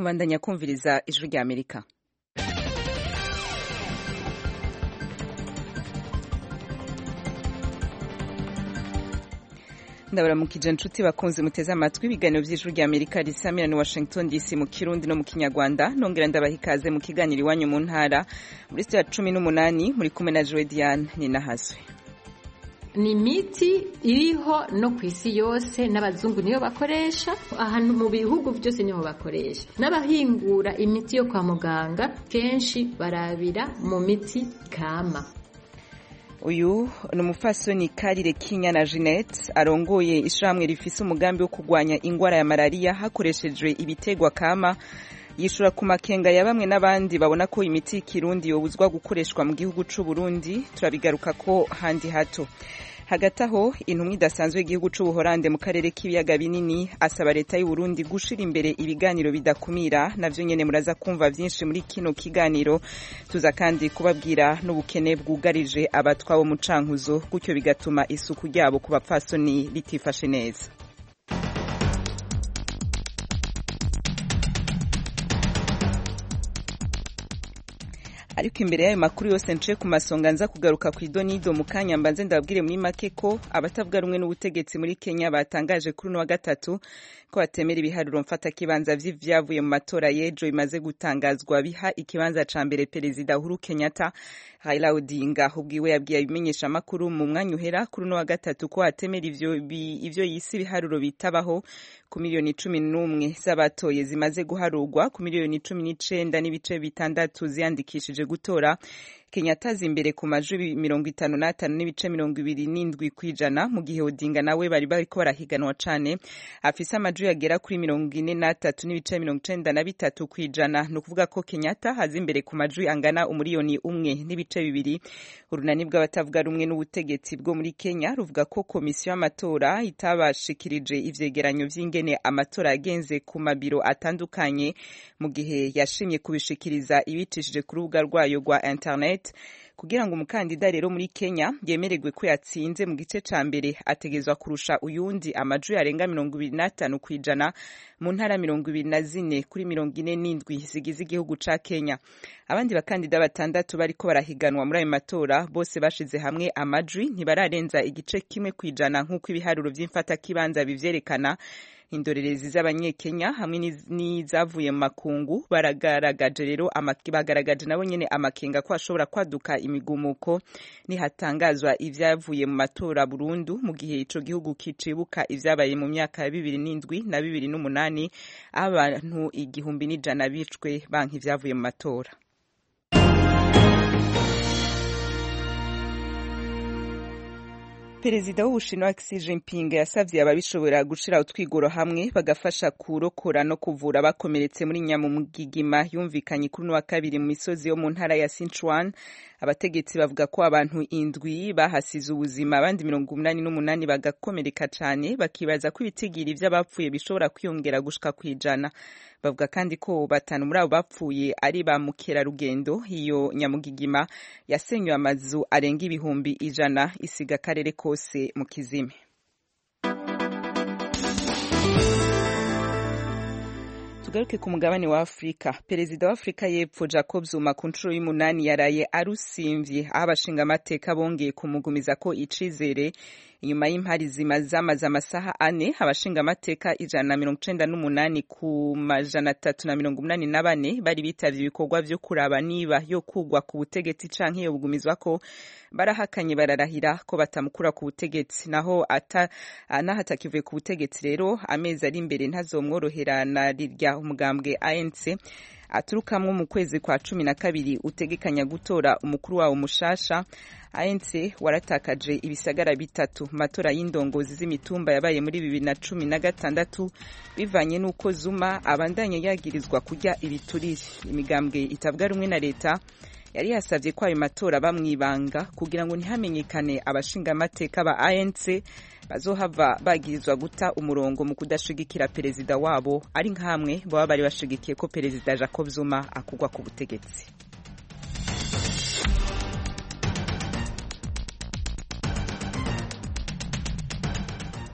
mubandanya kumviriza ijwi rya Amerika. ndabaramukije nshuti bakunze muteze amatwi ibiganiro by'ijwi rya Amerika risamira ni Washington DC mu Kirundi no mu Kinyarwanda. Nongera ndabaha ikaze mu kiganiro iwanyu mu ntara muri studio ya 18 muri kumwe na Joe Diane Ninahazwe. Ni imiti iriho no ku isi yose n'abazungu niyo bakoresha, ahantu mu bihugu byose niho bakoresha. N'abahingura imiti yo kwa muganga kenshi barabira mu miti kama. Uyu ni umupfasoni Karire Kinyana Jeanette arongoye ishamwe rifise umugambi wo kurwanya ingwara ya malaria hakoreshejwe ibitegwa kama. Yishura ku makenga ya bamwe n'abandi babona ko imiti y'ikirundi yobuzwa gukoreshwa mu gihugu c'u Burundi. Turabigaruka ko handi hato. Hagati aho intumwa idasanzwe y'igihugu c'u Buholande mu karere k'ibiyaga binini asaba leta y'u Burundi gushira imbere ibiganiro bidakumira. Navyo nyene muraza kumva vyinshi muri kino kiganiro. Tuza kandi kubabwira n'ubukene bwugarije abatwa bo mu Cankuzo, gutyo bigatuma isuku ryabo ku bapfasoni ritifashe neza. Ariko imbere y'ayo makuru yose nce ku masonga nza kugaruka ku idonido mu kanya mbanze ndababwire muri make ko abatavuga rumwe n'ubutegetsi muri Kenya batangaje kuri wa gatatu ko batemera ibiharuro mfata kibanza vy'ivyavuye mu matora y'ejo imaze gutangazwa biha ikibanza ca mbere Perezida Uhuru Kenyatta. Raila Odinga ubwiwe yabwiye abimenyesha makuru mu mwanya uhera kuri wa gatatu ko atemera ivyo yisi ibiharuro bitabaho ku miliyoni 11 z'abatoye zimaze guharurwa ku miliyoni 19 n'ibice bitandatu ziyandikishije gutora. Kenyatta azi imbere ku majwi 55 n'ibice 27 kwijana, mu gihe Odinga nawe bari bariko barahiganwa cane afise amajwi yagera kuri 43 n'ibice 93 kwijana. No kuvuga ko Kenyatta azi imbere ku majwi angana umuriyoni 1 n'ibice 2. Urunani bw'abatavuga rumwe n'ubutegetsi bwo muri Kenya ruvuga ko komisiyo y'amatora itabashikirije ivyegeranyo vy'ingene amatora yagenze ku mabiro atandukanye, mu gihe yashimye kubishikiriza ibicishije ku rubuga rwayo rwa internet. Kugira ngo umukandida rero muri Kenya yemererwe ko yatsinze mu gice ca mbere ategezwa kurusha uyundi amajwi arenga 25 kwijana mu ntara 24 kuri 47 zigize igihugu ca Kenya. Abandi bakandida batandatu bariko barahiganwa muri ayo matora bose bashize hamwe amajwi ntibararenza igice kimwe kwijana nk'uko ibiharuro vy'imfata kibanza bivyerekana. Indorerezi z'abanyekenya hamwe n'izavuye mu makungu bagaragaje nabo nyene amakenga ko ashobora kwaduka imigumuko nihatangazwa ivyavuye mu matora burundu, mu gihe ico gihugu kicibuka ivyabaye mu myaka ya 2007 na 2008 abantu 1,100 bicwe banki ivyavuye mu matora. Perezida w'Ubushinwa Xi Jinping yasavye ababishobora gushira utwigoro hamwe bagafasha kurokora no kuvura abakomeretse muri Nyamugigima yumvikanye kuri wa kabiri mu misozi yo mu ntara ya Sichuan. Abategetsi bavuga ko abantu 7 bahasize ubuzima, abandi 88 bagakomereka cane, bakibaza ko ibitigiri vy'abapfuye bishobora kwiyongera gushika kwijana. Bavuga kandi ko 5 muri abo bapfuye ari ba mukerarugendo. Iyo Nyamugigima yasenywe amazu arenga 100,000 isiga karere kose mu kizime. Tugaruke ku mugabane wa Afrika. Perezida wa Afrika y'Epfo Jacob Zuma ku nshuro y'umunani yaraye arusimvye aho abashinga amateka bongeye kumugumiza ko icizere inyuma y'impari zamaze amasaha 4. Abashinga amateka 198 ku majana 384 bari bitavye ibikorwa vyo kuraba niba yo kugwa ku butegetsi canke yo bugumizwa ko barahakanye bararahira ko batamukura ku butegetsi. Naho hatakivuye ku butegetsi rero amezi ari imbere ntazomworoherana rirya umugambwe ANC aturukamwo mu kwezi kwa 12 utegekanya gutora umukuru wawo mushasha. ANC waratakaje ibisagara 3 matora y'indongozi z'imitumba yabaye muri 2016 bivanye nuko Zuma abandanye yagirizwa kurya ibiturire. Imigambwe itavuga rumwe na leta yari yasavye ko ayo matora bamwibanga kugira ngo ntihamenyekane abashinga amateka ba ANC bazohava bagirizwa guta umurongo mu kudashigikira perezida wabo, ari nkamwe baba bari bashigikiye ko Perezida Jacob Zuma akugwa ku butegetsi.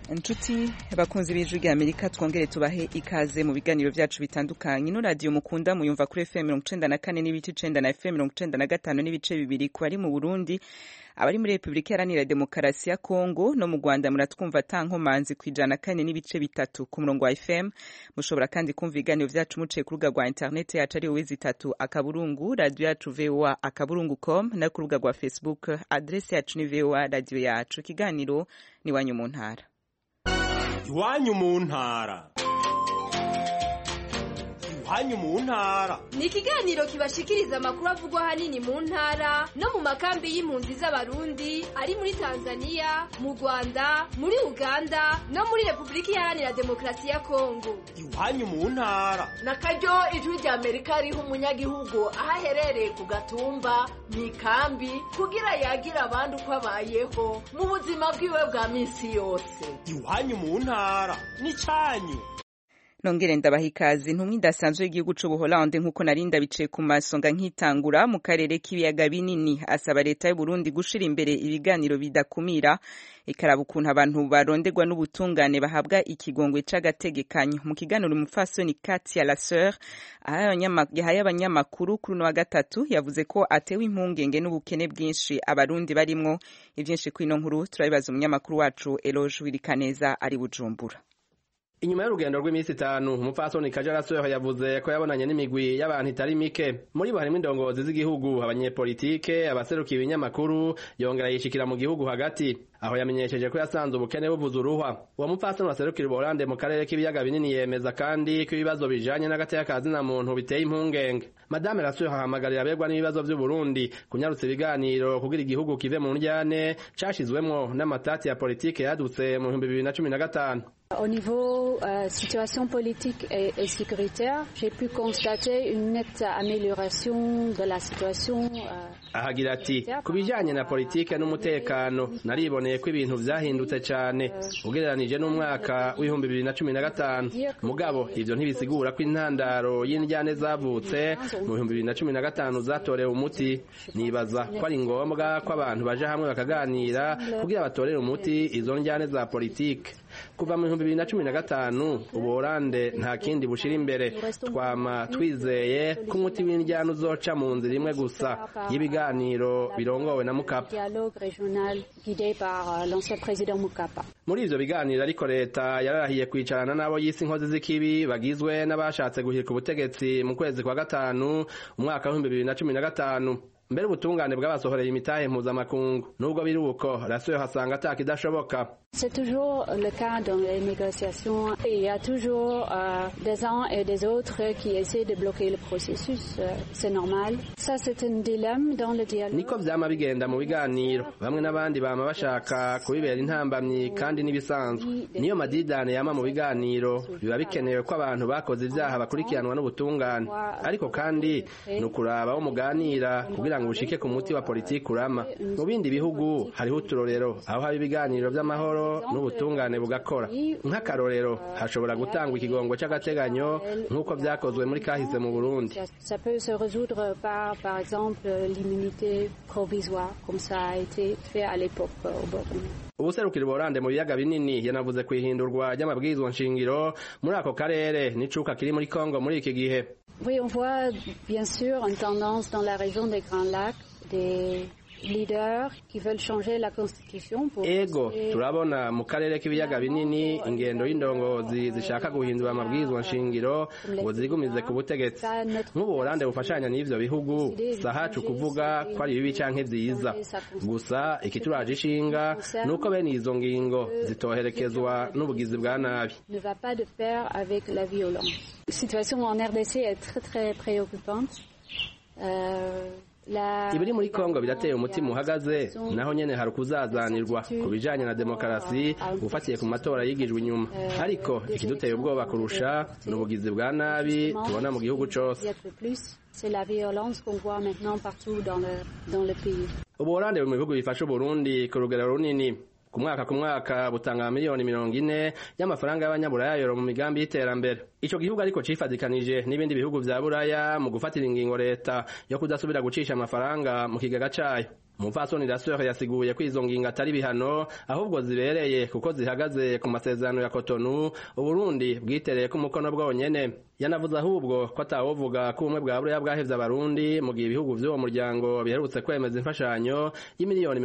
inshuti bakunze b'ijwi rya Amerika twongere tubahe ikaze mu biganiro byacu bitandukanye. Ino radio mukunda muyumva kuri FM 94 n'ibice 9 na FM 95 n'ibice bibiri ku bari mu Burundi, abari muri Republika Iharanira Demokarasi ya Kongo no mu Rwanda muratwumva tankomanzi ku 104 n'ibice bitatu ku murongo wa FM. Mushobora kandi kumva ibiganiro byacu muciye ku rubuga rwa internet yacu ari wezi3 akaburungu radio yacu VOA akaburungu.com na ku rubuga rwa Facebook adresse yacu ni VOA radio yacu. Ikiganiro ni wanyu mu ntara. Iwanyu mu ntara. Iwanyu mu ntara ni ikiganiro kibashikiriza amakuru avugwa hanini mu ntara no mu makambi y'impunzi z'abarundi ari muri Tanzania, mu Rwanda, muri Uganda no muri Republika Iharanira Demokarasi ya Kongo. Iwanyu mu ntara nakaryo ijwi rya Amerika riha umunyagihugu ahaherereye ku gatumba mu ikambi kugira yagira abandi uko abayeho mu buzima bwiwe bwa minsi yose. Iwanyu mu ntara ni canyu. Nongere ndabaha ikaze. Intumwa idasanzwe y'igihugu c'Ubuholande nk'uko narinda bicaye ku masonga nkitangura mu karere k'ibiyaga binini asaba leta y'u Burundi gushira imbere ibiganiro bidakumira ikaraba ukuntu abantu baronderwa n'ubutungane bahabwa ikigongwe c'agategekanyo. Mu kiganiro umupfasoni Katia Laseur yahaye abanyamakuru kuri wa gatatu yavuze ko atewe impungenge n'ubukene bwinshi abarundi barimwo. Ivyinshi kwino nkuru turabibaza umunyamakuru wacu Eloge Wirikaneza ari Bujumbura. Inyuma y'urugendo rw'imisi 5 umupfasoni Katia Laseur yavuze ko yabonanye n'imigwi y'abantu itari mike, muri bo harimo indongozi z'igihugu, abanyepolitike, abaserukiye ibinyamakuru, yongera yishikira mu gihugu hagati, aho yamenyesheje ko yasanze ubukene buvuza uruhwa. Uwo mupfasoni waserukira Ubuholande mu karere k'ibiyaga binini yemeza kandi ko ibibazo bijanye n'agateka kazina muntu biteye impungenge. Madame Laseur ahamagarira abegwa n'ibibazo by'u Burundi kunyarutsa ibiganiro kugira igihugu kive mu njyane cashizwemwo n'amatati ya politike yadutse mu 2015. Au niveau situation politique et sécuritaire, j'ai pu constater une nette amélioration de la situation. Ahagira ati kubijanye na politike n'umutekano nariboneye ko ibintu vyahindutse cyane ugereranije n'umwaka w'2015. Mugabo ivyo ntibisigura ko intandaro y'indyane zavutse mu 2015 zatorewe umuti. Nibaza ko ari ngombwa ko abantu baje hamwe bakaganira kugira batorere umuti izo ndyane za politike. Kuva mu 2015 Ubuholande nta kindi bushira imbere, twama twizeye ko umuti w'indyane uzoca mu nzira imwe gusa y'ibiganiro birongowe na Mukapa. Muri ivyo biganiro ariko leta yararahiye kwicarana n'abo yisi inkozi z'ikibi bagizwe n'abashatse guhirika ubutegetsi mu kwezi kwa gatanu umwaka wa 2015. Mbere ubutungane bw'abasohoreye imitahe mpuzamakungu nubwo biri uko Laseur hasanga atakidashoboka. C'est toujours le cas dans les négociations. Il y a toujours des uns et des autres qui essaient de bloquer le processus. C'est normal. Ça, c'est un dilemme dans le dialogue. Niko vyama bigenda mu biganiro. Bamwe n'abandi bama bashaka kubibera intambamyi kandi nibisanzwe. Niyo madidane yama mu biganiro biba bikenewe ko abantu bakoze ivyaha bakurikiranwa n'ubutungane. Ariko kandi nukuraba wo muganira kugira ngo ushike ku muti wa politiki urama. Mu bindi bihugu hariho uturorero aho haba ibiganiro by'amahoro n'ubutungane bugakora. Nk'akarorero hashobora gutangwa ikigongo c'agateganyo nk'uko vyakozwe muri kahise mu Burundi. Ça peut se résoudre par exemple l'immunité provisoire comme ça a été fait à l'époque au Burundi. Ubuserukira Ubuholande mu biyaga binini yanavuze kwihindurwa ry'amabwirizwa nshingiro muri ako karere n'icuka kiri muri Kongo muri iki gihe. Oui, on voit bien sûr une tendance dans la région des Grands Lacs des leaders qui veulent changer la constitution pour turabona mu karere k'ibiyaga binini ingendo y'indongozi zishaka guhindura amabwirizwa nshingiro ngo zigumize ku butegetsi. Nk'Ubuholande bufashanya n'ivyo bihugu sahacu kuvuga ko ari bibi canke vyiza, gusa ikituraje ishinga nuko bene izo ngingo zitoherekezwa n'ubugizi bwa nabi. Ne va pas de pair avec la violence. La situation en RDC est très très préoccupante. Ibiri muri Kongo birateye umutima uhagaze, naho nyene hari kuzazanirwa ku bijanye na demokarasi ufatiye ku matora yigijwe inyuma. Ariko ikiduteye ubwoba kurusha n'ubugizi bwa nabi tubona mu gihugu cose. C'est la violence qu'on voit maintenant partout dans le pays. Ubuholande mu bihugu bifasha Burundi ku rugero runini. Ku mwaka butanga miliyoni 40 y'amafaranga y'abanyaburaya yoro mu migambi y'iterambere. Ico gihugu ariko cifadikanije n'ibindi bihugu vya Buraya mu gufatira ingingo leta yo kudasubira gucisha amafaranga mu kigaga cayo. umupfasoni Raseur yasiguye ko izo ngingo atari bihano ahubwo zibereye kuko zihagaze ku masezerano ya Cotonou Uburundi bwitereye ku mukono bwonyene. Yanavuze ahubwo ko atawovuga ko ubumwe bwa Buraya bwahevye abarundi mu gihe ibihugu vy'uwo muryango biherutse kwemeza imfashanyo y'imiliyoni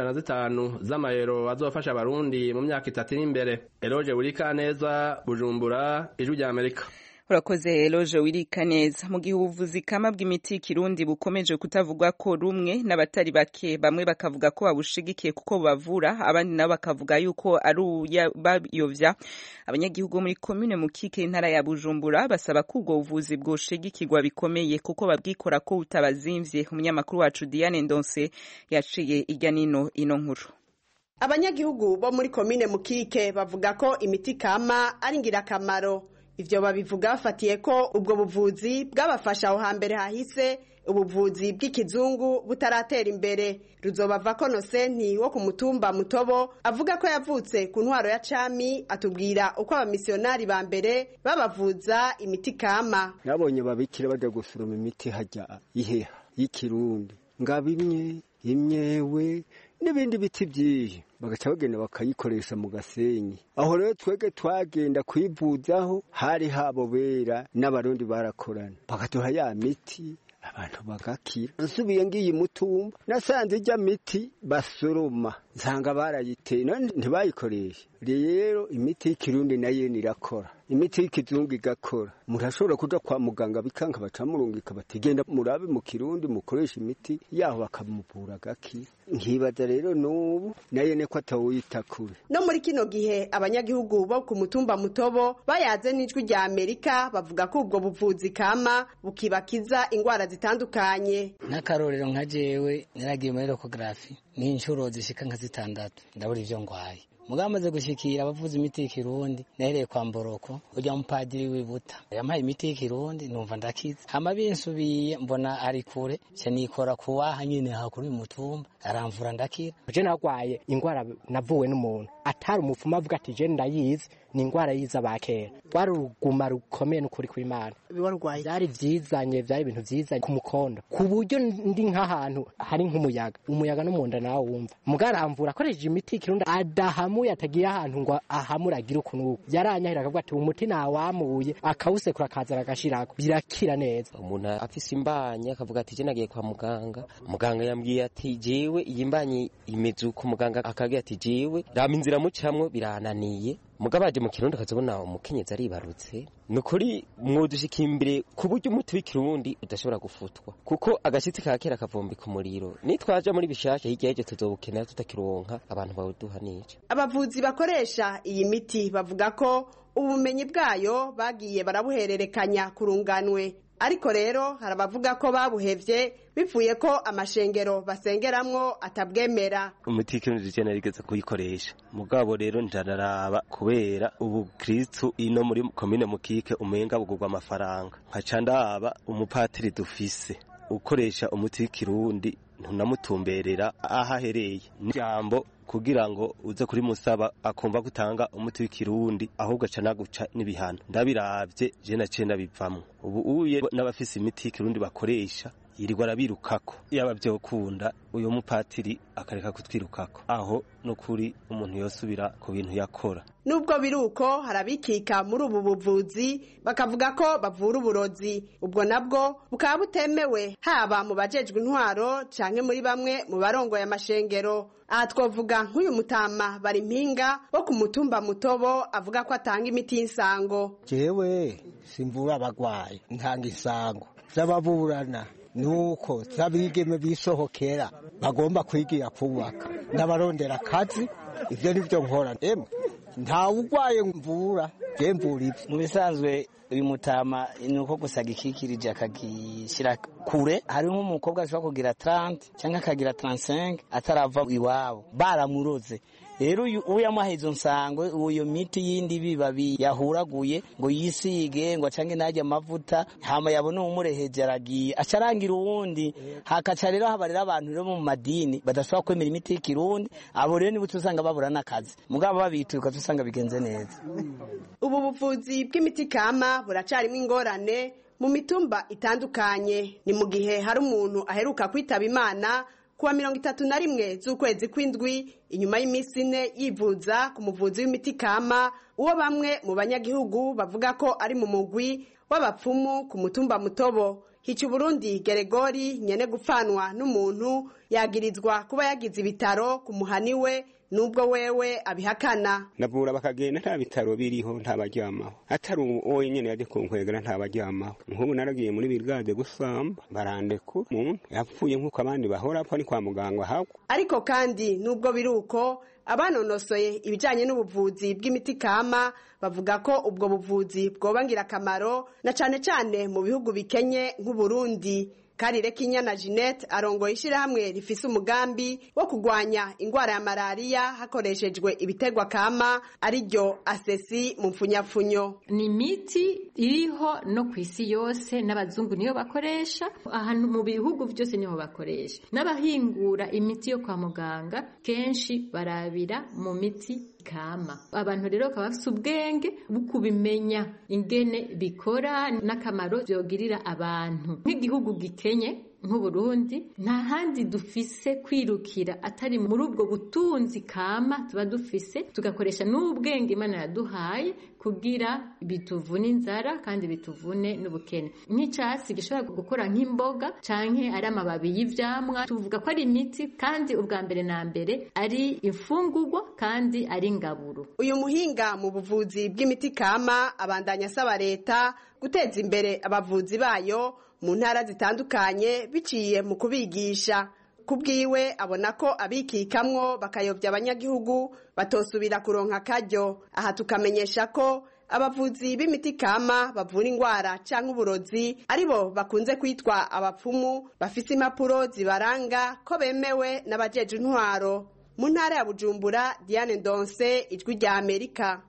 95 z'amayero azofasha abarundi mu myaka 3 iri imbere. Eloge Burikaneza, Bujumbura, Ijwi rya Amerika. Urakoze Eloge Wirikaneza. Mu gihe ubuvuzi kama bw'imiti Kirundi bukomeje kutavugwa ko rumwe n'abatari bake, bamwe bakavuga ko babushigikiye kuko bavura, abandi nabo bakavuga yuko ari bayovya. Abanyagihugu muri commune Mukike intara ya Bujumbura basaba ko ubwo buvuzi bwoshigikirwa bikomeye kuko babwikora ko utabazimvye. Umunyamakuru wacu Diane Ndonse yaciye irya nino ino nkuru. Abanyagihugu bo muri commune Mukike bavuga ko imiti kama ari ngirakamaro. Ivyo babivuga bafatiye ko ubwo buvuzi bwabafasha aho hambere hahise ubuvuzi bw'ikizungu butaratera imbere. Ruzobava ko Nosenti wo ku mutumba Mutobo avuga ko yavutse ku ntwaro ya Cami, atubwira uko abamisionari ba mbere babavuza imiti kama. Nabonye babikira bajya gusuruma imiti hajya iheha y'ikirundi ngabimye imyewe n'ibindi biti byinshi bagaca bagenda bakayikoresha mu Gasenyi. Aho rero twege twagenda kwivuzaho hari habo bera n'abarundi barakorana bakaduha ya miti abantu bagakira. Nsubiye ngiye Mutumba nasanze ijya miti basoroma nsanga barayiteye ntibayikoresha. Rero imiti y'ikirundi nayo nirakora, imiti y'ikizungu igakora. Murashobora kuja kwa muganga bikanka bacamurungika batigenda murabe mu Kirundi mukoresha imiti yaho bakamuvura gaki. Nkibaza rero n'ubu nayo neko atawita kure. No muri kino gihe abanyagihugu bo ku mutumba Mutobo bayaze n'Ijwi rya Amerika bavuga ko ubwo buvuzi kama bukibakiza ingwara zitandukanye. N'akarorero nka jewe naragiye muri ecography n'inshuro zishika nka 6 ndabura ivyo ngwaye. Mugamaze gushikira abavuza imiti y'ikirundi nahereye kwa Mboroko ujya mupadiri wibuta yampaye imiti y'ikirundi numva ndakiza. Hama binsubiye mbona ari kure cyanikora kuwaha nyine hakuri umutumba aramvura ndakira. Je nagwaye ingwara navuwe n'umuntu atari umupfuma avuga ati je ndayizi ni ingwara yiza bakera. Twari uruguma rukomeye n'ukuri kw'Imana. Biwarwaye byari vyizanye byari ibintu vyizanye ku mukondo ku buryo ndi nk'ahantu hari umuyaga no munda nawe wumva. Mugaramvura akoresheje imiti y'ikirundi adahamu yatagiye ahantu ngo ahamuragira ukuntu yaranyahira akavuga ati umuti nawamuye akawusekura akazara agashirako birakira neza. Umuntu afise imbanya akavuga ati je nagiye kwa muganga yambwiye ati jewe iyi mbanya imeze uko, muganga akagira ati jewe rama inzira mucamwe birananiye. Mugabaje mu Kirundi akazobona umukenyezi aribarutse nukuri mwodushikiye imbere ku buryo umuti w'ikirundi udashobora gufutwa kuko agashitsi ka kera kavumbika umuriro. Nitwaje muri bishasha hirya y'ejo tuzobukenera tutakironka abantu bawuduha nije. Abavuzi bakoresha iyi miti bavuga ko ubumenyi bwayo bagiye barabuhererekanya kurunganwe, ariko rero harabavuga ko babuhevye bivuye ko amashengero basengeramwo atabwemera. Umuti w'ikirundi je narigeze kuyikoresha mugabo rero ndararaba kubera ubu Kristo ino muri commune Mukike umenga bugurwa amafaranga nkaca ndaba umupatiri dufise ukoresha umuti w'ikirundi ntunamutumberera ahahereye n'ijambo kugira ngo uze kuri musaba akumva gutanga umuti w'ikirundi ahubwo aca naguca n'ibihano. Ndabiravye je naciye nabivamwo. Ubu uye n'abafise imiti y'ikirundi bakoresha yirirwa arabirukako. Yaba vyokunda uyo mupatiri akareka kutwirukako aho no kuri umuntu yosubira ku bintu yakora. Nubwo biruko harabikika muri ubu buvuzi bakavuga ko bavura uburozi, ubwo nabwo bukaba butemewe haba mu bajejwe intwaro canke muri bamwe mu barongoye amashengero. Aha twovuga nk'uyu mutama bari mpinga wo ku mutumba Mutobo avuga ko atanga imiti y'insango. Jewe simvura abagwayi ntanga insango z'ababurana nuko zabigeme bisohokera bagomba kwigira kubaka n'abarondera akazi. Ivyo nivyo nkora. Nta ugwaye mvura je mvura ivyo. Mu bisanzwe uyu mutama nuko gusaga ikikirije akagishira kure. Hari nk'umukobwa ashobora kugira 30 cyangwa akagira 35 atarava iwabo baramuroze. Rero uyu yamuhaye izo nsango uyo miti yindi bibabi yahuraguye ngo yisige ngo acange najya amavuta hama yabone umureheje aragiye acarangira uwundi hakaca rero habarira abantu rero mu madini badashobora kwemera imiti y'ikirundi. Abo rero nibo tuzanga babura nakazi mugabo babituka tusanga bigenze neza. Ubu buvuzi bw'imiti kama buracarimo ingorane mu mitumba itandukanye. Ni mu gihe hari umuntu aheruka kwitaba Imana kuwa 31 z'ukwezi kw'indwi inyuma y'imisi 4 yivuza ku muvuzi w'imiti kama uwo bamwe mu banyagihugu bavuga ko ari mu mugwi w'abapfumu ku mutumba Mutobo. Hici Burundi Geregori nyene gupfanwa n'umuntu yagirizwa kuba yagize ibitaro ku muhaniwe nubwo wewe abihakana. Navura bakagenda nta bitaro biriho nta baryamaho, atari uwo nyene yaje kunkwegera nta baryamaho. Nkubu naragiye muri brigade gusamba barandeku umuntu yapfuye nkuko abandi bahora apfa ni kwa muganga hako. Ariko kandi nubwo biruko abanonosoye ibijanye n'ubuvuzi bw'imiti kama bavuga ko ubwo buvuzi bwobangira akamaro na cane mu bihugu bikenye nk'u Burundi. Karire Kinyana Jeanette arongoye ishirahamwe rifise umugambi wo kugwanya ingwara ya malaria hakoreshejwe ibitegwa kama ariryo asesi mu mfunyapfunyo. Ni imiti iriho no kwisi yose n'abazungu niyo bakoresha, ahantu mu bihugu byose niho bakoresha. N'abahingura imiti yo kwa muganga kenshi barabira mu miti kama. Abantu rero bakaba bafise ubwenge bukubimenya ingene bikora n'akamaro byogirira abantu. Nk'igihugu gikenye nk'Uburundi nta handi dufise kwirukira atari muri ubwo butunzi kama tuba dufise, tugakoresha n'ubwenge Imana yaduhaye kugira bituvune inzara kandi bituvune n'ubukene. Nk'icasi gishobora gukora nk'imboga canke ari amababi y'ivyamwa, tuvuga ko ari imiti kandi ubwa mbere na mbere ari imfungurwa kandi ari ingaburo. Uyu muhinga mu buvuzi bw'imiti kama abandanya asaba leta guteza imbere abavuzi bayo mu ntara zitandukanye biciye mu kubigisha. Kubwiwe abona ko abikikamwo bakayobya abanyagihugu batosubira kuronka akaryo. Aha tukamenyesha ko abavuzi b'imiti kama bavura ingwara canke uburozi aribo bakunze kwitwa abapfumu bafise impapuro zibaranga ko bemewe n'abajeje intwaro. Mu ntara ya Bujumbura, Diane Ndonse, Ijwi rya Amerika.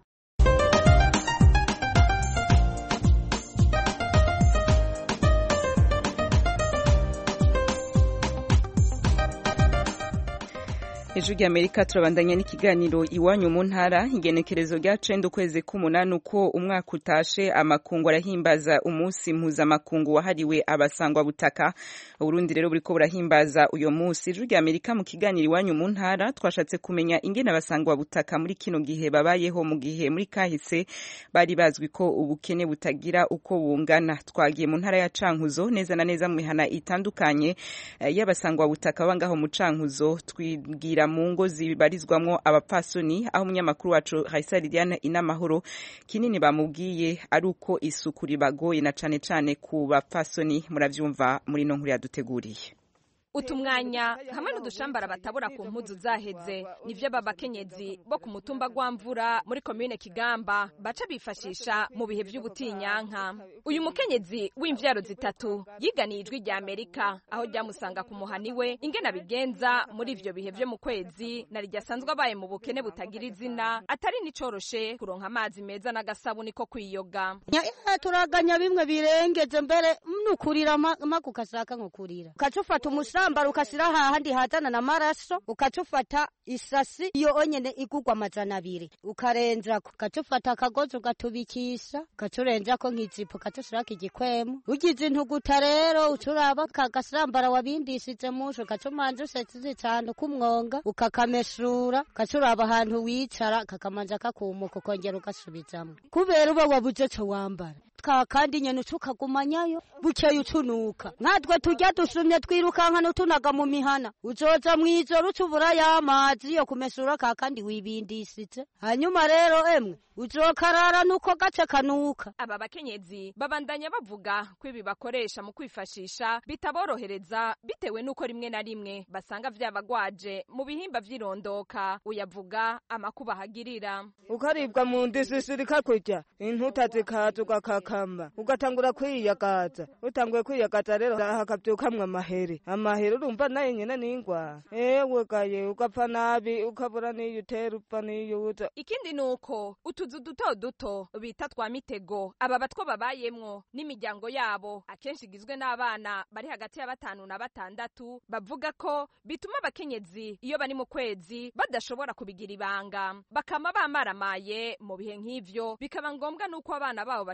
Ijwi rya Amerika turabandanya n'ikiganiro iwanyu mu ntara. Ingenekerezo rya 9 ukwezi k'umunani uko umwaka utashe amakungu arahimbaza umunsi mpuzamakungu wahariwe abasangwa butaka. Uburundi rero buriko burahimbaza uyo munsi. Ijwi rya Amerika mu kiganiro iwanyu mu ntara twashatse kumenya ingene abasangwa butaka muri kino gihe babayeho mu gihe muri kahise bari bazwi ko ubukene butagira uko bungana. Twagiye mu ntara ya Cankuzo neza na neza mu mihana itandukanye y'abasangwa butaka bangaho mu Cankuzo twigira mu ngo zibarizwamwo abapfasoni, aho umunyamakuru wacu Raisa Liliane Inamahoro kinini bamubwiye ari uko isuku ribagoye na cane ku bapfasoni. Muravyumva muri no nkuru yaduteguriye. Utumwanya hamwe n'udushambara batabura ku mpuzu zaheze nivyo babakenyezi bo ku mutumba Gwamvura muri commune Kigamba baca bifashisha mu bihe vy'ubutinyanka. Uyu mukenyezi w'imvyaro zitatu yiganiye Ijwi rya Amerika aho ryamusanga ku muhaniwe ingena bigenza muri ivyo bihe vyo mu kwezi na ryasanzwe abaye mu bukene butagira izina, atari nicoroshe kuronka amazi meza n'agasabuni ko kwiyoga. Turaganya bimwe birengeje mbere nukurira makukashaka nkukurira ukacufata umusambara ukashira hahandi hazana na maraso, ukacufata isasi iyo onyene igugwa 200 ukarenza ukacufata akagozi ugatubikisha ukacurenza ko nk'ijipo ukacushirako igikwemu ugize intuguta rero ucuraba kagasambara wabindishije musho ukacumanza usetse cyane kumwonga ukakameshura ukacuraba ahantu wicara kakamanja kakumuka ukongera ugasubizamo kubera uba wabuze cyo wambara kandi nyene ucukagumanyayo bukeye ucunuka. Nkatwe turya dusumye twirukanka n'utunaga mu mihana uzoza mwijoro ucubura y'amazi yo kumesura kandi wibindishije, hanyuma rero emwe uzokarara nuko gace kanuka. Aba bakenyezi babandanya bavuga ko ibi bakoresha mu kwifashisha bitaborohereza bitewe nuko rimwe na rimwe basanga vyabagwaje mu bihimba vy'irondoka. Uyavuga amakuba hagirira ukaribwa mu ndisisiri kakurya intuta zikaza ugakakamba ugatangura kwiyagaza. Utanguye kwiyagaza rero hakavyukamwe amahere urumva nayo nyene n'ingwa ewe gaye ugapfa nabi ukabura niyo utera upfa niyo uza. Ikindi nuko utuzu duto duto bita twa mitego aba batwo babayemwo n'imiryango yabo akenshi igizwe n'abana bari hagati ya 5 na 6 bavuga ko bituma abakenyezi iyo bari mu kwezi badashobora kubigira ibanga bakama bamaramaye mu bihe nk'ivyo, bikaba ngombwa nuko abana babo bakiri bato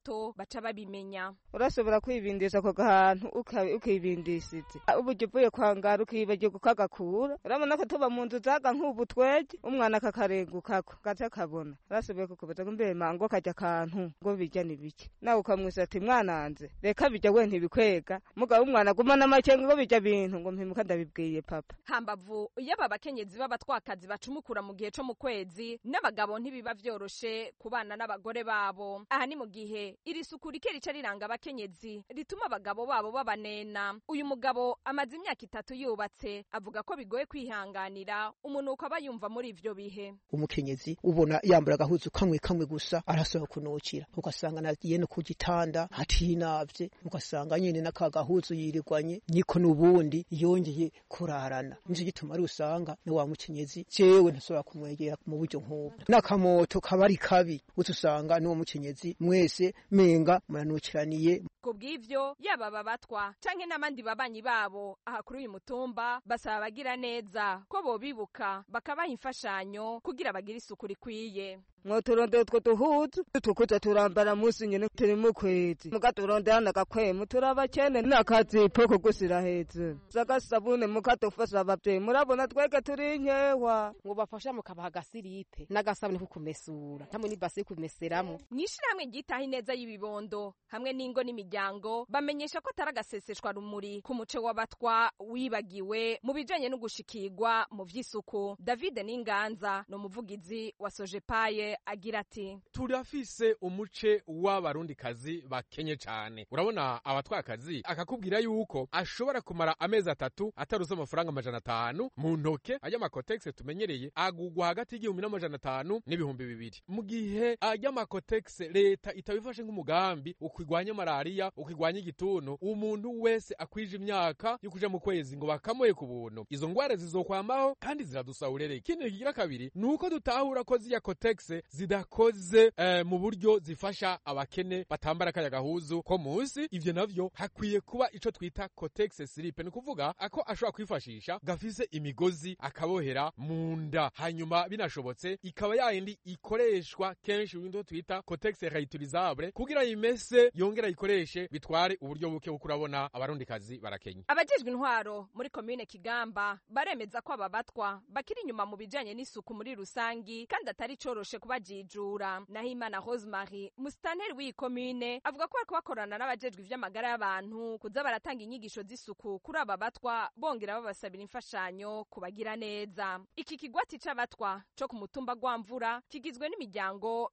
bato baca babimenya. Urashobora kwibindisha ako gahantu ukibindishije uburyo uvuye kwangara ukibagiye kukagakura. Urabona ko tuba mu nzu zaga nk'ubu tweje umwana akakarengukako gaca kabona. Urashoboye kukubaza ngo mbe mango kajya akantu ngo bijya nibiki nawe ukamwisa ati mwananze reka bijya we ntibikwega mugabo umwana guma n'amakenga ngo bijya bintu ngo mpimuka ndabibwiye papa. Hambavu yaba bakenyezi b'abatwakazi bacumukura mu gihe cyo mu kwezi n'abagabo ntibiba vyoroshe kubana n'abagore babo. Aha ni mu gihe iri suku rike rica riranga abakenyezi rituma abagabo babo babanena. Uyu mugabo amaze imyaka 3 yubatse avuga ko bigoye kwihanganira umuntu ukaba yumva muri ivyo bihe. Umukenyezi ubona yambara agahuzu kamwe gusa arasaba kunukira ugasanga nagiye no kugitanda hatinavye ugasanga nyene nakagahuzu yirirwanye niko nubundi yongeye kurarana. Nico gituma ari usanga ni wa mukenyezi jewe ntasubira kumwegera mu buryo nk'ubu n'akamoto kabari kabi utusanga n'uwo mukenyezi mwese menga muranukiraniye. Kubw'ivyo yaba babatwa canke n'abandi babanyi babo aha kuri uyu mutumba basaba bagira neza ko bobibuka bakabaha imfashanyo kugira bagire isuku rikwiye. Mwoturondera utwo duhuzu tukuza turambara musi nyene turi mu kwezi mugaturondera n'agakwemu turabakene n'akazipo ko gusira hejuru sagasabune mukadufasha abavyeyi murabona twege turi nkewa ngo bafasha mukabaha agasiripe n'agasabune ko kumesura hamwe n'ibase kumeseramo. Mwishirahamwe ryitaho ineza y'ibibondo hamwe n'ingo n'imiryango bamenyesha ko ataragaseseshwa rumuri ku muce w'abatwa wibagiwe mu bijanye no gushikirwa mu vy'isuku. David Ninganza no muvugizi wa Sojepaye agira ati turafise umuce w'abarundikazi bakenye cyane. Urabona abatwakazi akakubwira yuko ashobora kumara amezi 3 ataruza amafaranga 500 mu ntoke ajya makotex tumenyereye agugwa hagati y'igihumbi n'amajana n'ibihumbi 2 mu gihe ajya makotex leta itabifashe nk'umugambi ukigwanya malaria ukigwanya igituntu umuntu wese akwije imyaka yo kuja mu kwezi ngo bakamoye ku buntu. Izo ngwara zizokwamaho kandi ziradusaurere. Ikindi kigira kabiri nuko dutahura ko ziya kotex zidakoze mu buryo zifasha abakene batambara kaya gahuzu ko munsi. Ivyo navyo hakwiye kuba ico twita kotex slip, ni kuvuga ako ashobora kwifashisha gafise imigozi akabohera munda hanyuma binashobotse ikaba yayindi ikoreshwa kenshi windo twita kotex réutilisable kugira imese yongera ikoreshe bitware uburyo buke ukurabona abarundikazi barakenye. Abajejwe intwaro muri commune Kigamba baremeza ko ababatwa bakiri inyuma mu bijanye n'isuku muri rusangi kandi atari coroshe kubajijura. Nahimana Rosemary musitanteri w'iyi commune avuga ko bakorana n'abajejwe ivy'amagara y'abantu kuza baratanga inyigisho z'isuku kuri aba batwa bongera babasabira imfashanyo kubagira neza. Iki kigwati c'abatwa co ku mutumba Gwamvura kigizwe n'imiryango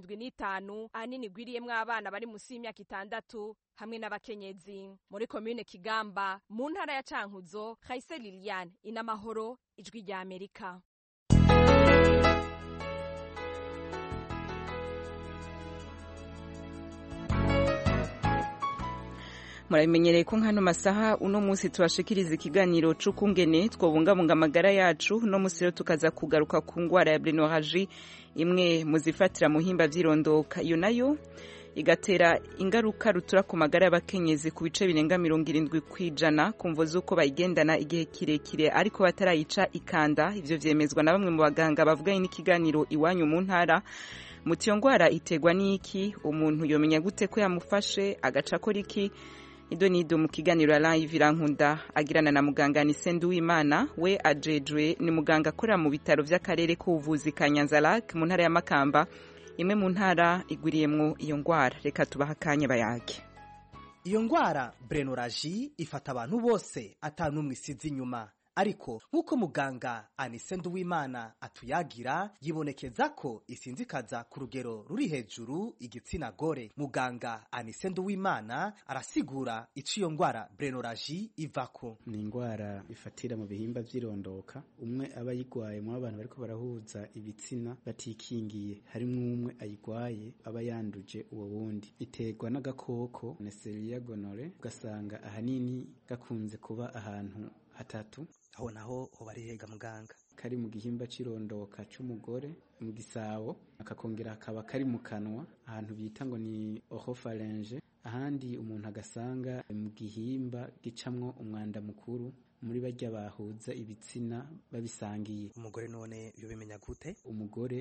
75 ahanini gwiriyemwo abana bari musi y'imyaka 6 hamwe n'abakenyezi. Muri commune Kigamba mu ntara ya Cankuzo, Khaise Liliane Inamahoro, Ijwi rya Amerika. Murabimenyereye ko nkano masaha uno munsi tubashikiriza ikiganiro c'ukungene twobungabunga amagara yacu. No munsi rero tukaza kugaruka ku ngwara ya brenohaji imwe muzifatira muhimba vyirondoka. Iyo nayo igatera ingaruka rutura ku magara y'abakenyezi ku bice birenga 70% kumvo zuko bayigendana igihe kirekire ariko batarayica ikanda. Ivyo vyemezwa na bamwe mu baganga bavuganye n'ikiganiro Iwanyu mu ntara. Mutiyo ngwara itegwa n'iki? Umuntu yomenya gute ko yamufashe agaca akora iki? Idonido mu kiganiro live Irankunda agirana na muganga Nisendu w'Imana we ajejwe ni muganga akora mu bitaro vy'akarere k'ubuvuzi ka Nyanza-Lac mu ntara ya Makamba, imwe mu ntara igwiriyemwo iyo ngwara. Reka tubaha akanya bayage. Iyo ngwara brenohaji ifata abantu bose atanumwe isize inyuma, ariko nk'uko muganga Anisendu w'Imana atuyagira yibonekeza ko isinzikaza ku rugero ruri hejuru igitsina gore. Muganga Anisendu w'Imana arasigura ico iyo ngwara brenohaji ivako. Ni ingwara ifatira mu bihimba vyirondoka, umwe aba yigwaye mu abantu bariko barahuza ibitsina batikingiye, harimwo umwe ayigwaye aba yanduje uwo wundi. Iterwa n'agakoko Neisseria gonorrhoeae, ugasanga ahanini gakunze kuba ahantu hatatu. Aho naho hobarihega muganga? Kari mu gihimba cirondoka c'umugore mu gisabo, akakongera akaba kari mu kanwa ahantu bita ngo ni oropharynge, ahandi umuntu agasanga mu gihimba gicamwo umwanda mukuru muri barya bahuza ibitsina babisangiye. Umugore none yo bimenya gute? Umugore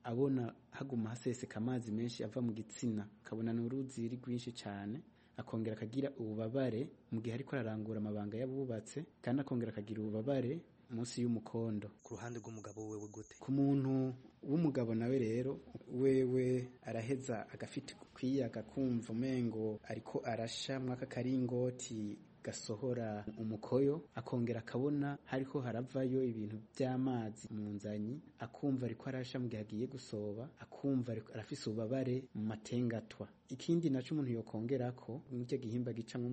abona haguma haseseka amazi menshi ava mu gitsina akabona n'uruzi rwinshi cyane akongera akagira ububabare mu gihe ariko ararangura amabanga y'abubatse kandi akongera akagira ububabare munsi y'umukondo. Ku ruhande rw'umugabo wewe gute? Ku muntu w'umugabo nawe rero wewe araheza agafite kwiyaga kumva umengo ariko arasha mwaka karingoti gasohora umukoyo akongera akabona hariko haravayo ibintu by'amazi mu nzanyi akumva ariko arasha mu gihe agiye gusoba akumva arafise ububabare mu matengatwa. Ikindi naco umuntu yokongerako n'icyo gihimba gicamwe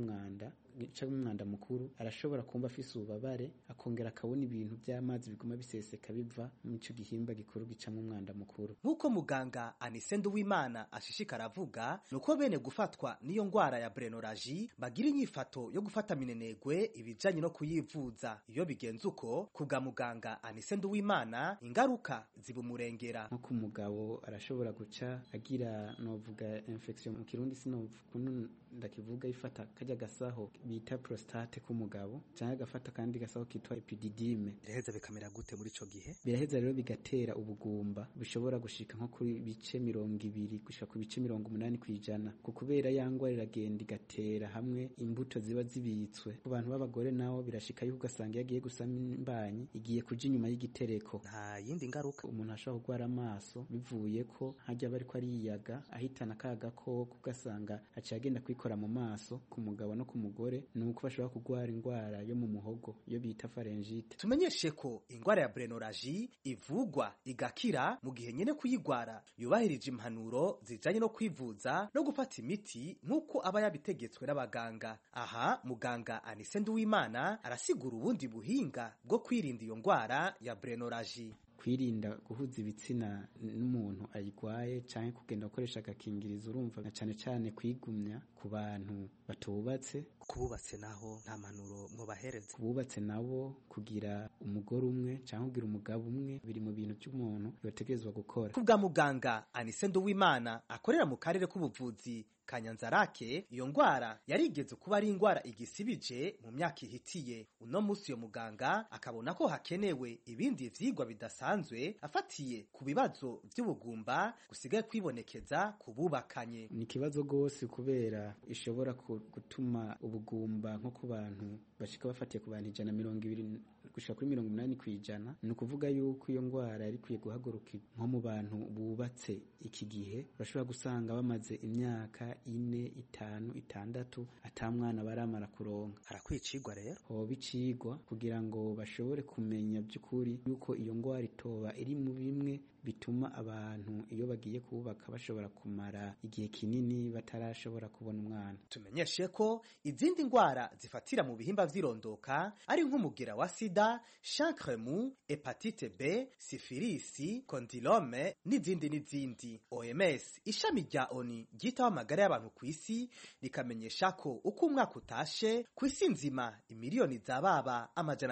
umwanda mukuru arashobora kumva afise ububabare akongera akabona ibintu by'amazi biguma biseseka biva mu ico gihimba gikuru gicamwe umwanda mukuru. Nk'uko muganga Anise Nduwimana ashishikara avuga nuko bene gufatwa n'iyo ngwara ya brenoraji bagira inyifato yo gufata minenegwe ibijanye no kuyivuza. Iyo bigenze uko kubwa muganga Anise Nduwimana ingaruka zibumurengera. Nko ku mugabo arashobora guca agira novuga infection mu kirundi sinovuga ndakivuga ifata kajya gasaho bita prostate ku mugabo cyangwa gafata kandi gasaho kitwa epididime. Biraheza bikamera gute muri ico gihe? Biraheza rero bigatera ubugumba bishobora gushika nko kuri bice 20 gushika ku bice 80% kubera yangwa iragenda igatera hamwe imbuto ziba zibitswe. Ku bantu b'abagore naho birashika yuko ugasanga yagiye gusama imbanyi igiye kuja inyuma y'igitereko. Nta yindi ngaruka umuntu ashobora kugwara amaso bivuye ko hajya bari ko ariyaga ahitana kaga ko kugasanga aciye agenda kwikora mu maso ku mugabo no ku mugore nuko bashobora kugwara ingwara yo mu muhogo yo bita pharyngite. Tumenyeshe ko ingwara ya brenoraji ivugwa igakira mu gihe nyene kuyigwara yubahirije impanuro zijanye no kwivuza no gufata imiti nkuko aba yabitegetswe n'abaganga. Aha muganga Anise Nduwimana arasigura ubundi buhinga bwo kwirinda iyo ngwara ya brenoraji. Kwirinda guhuza ibitsina n'umuntu ayigwaye canke kugenda gukoresha agakingirizo urumva cyane cyane kwigumya ku bantu batubatse. Kububatse naho nta manuro mwo bahereza. Kububatse nabo kugira umugore umwe canke kugira umugabo umwe biri mu bintu by'umuntu yotegerezwa gukora. Kubwa muganga Anise Nduwimana akorera mu karere k'ubuvuzi Kanyanzarake iyo ngwara yarigeze kuba ari ingwara igisibije mu myaka ihitiye. Uno musi yo muganga akabona ko hakenewe ibindi vyigwa bidasanzwe afatiye ku bibazo by'ubugumba gusigaye kwibonekeza kububakanye. Ni kibazo gose kubera ishobora gutuma ubugumba nko ku bantu bashika bafatiye ku bantu 120 gushika kuri 80%. Ni ukuvuga yuko iyo ngwara yari kwiye guhaguruka nko mu bantu bubatse iki gihe bashobora gusanga bamaze imyaka 4, 5, 6 atamwana baramara kuronka. Arakwicigwa rero ho bicigwa kugira ngo bashobore kumenya by'ukuri yuko iyo ngwara itoba iri mu bimwe bituma abantu iyo bagiye kubaka bashobora kumara igihe kinini batarashobora kubona umwana. Tumenyeshe ko izindi ngwara zifatira mu bihimba vy'irondoka ari nk'umugera wa sida, chancre mou, hepatite B, sifilisi, condylome n'izindi. OMS ishami rya ONU ryitaho amagara y'abantu ku isi rikamenyesha ko uko umwaka utashe ku isi nzima imiliyoni zababa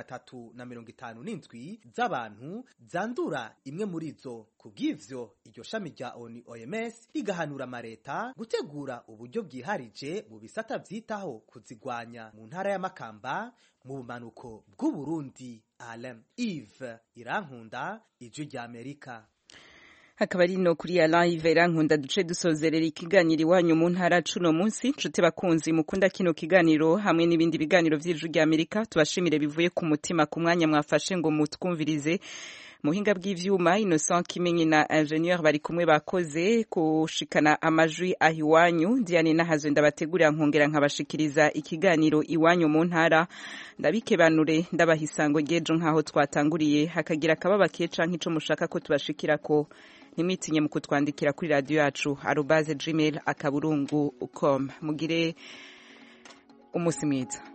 357 z'abantu zandura imwe muri zo. Kubw'ivyo iryo shami rya ONU OMS rigahanura amareta gutegura uburyo bwiharije mu bisata vyitaho kuzigwanya. Mu ntara ya Makamba mu bumanuko bw'u Burundi, Alain Yves Irankunda, Ijwi rya Amerika. Hakaba ari no kuri ya live Irankunda duce dusozerera ikiganiro iwanyu mu ntara cuno munsi. Nshuti bakunzi mukunda kino kiganiro hamwe n'ibindi biganiro vy'Ijwi rya Amerika tubashimire bivuye ku mutima ku mwanya mwafashe ngo mutwumvirize. Muhinga bw'ivyuma Innocent Kimenyi na ingénieur bari kumwe bakoze kushikana amajwi ahiwanyu. Diane Nahazwe ndabategurira nkongera nkabashikiriza ikiganiro iwanyu mu ntara. Ndabikebanure ndabahisango gejo nkaho twatanguriye hakagira akababa keca nk'ico mushaka ko tubashikirako. Nimitinye mu kutwandikira kuri radio yacu @gmail.com. Mugire umusi mwiza.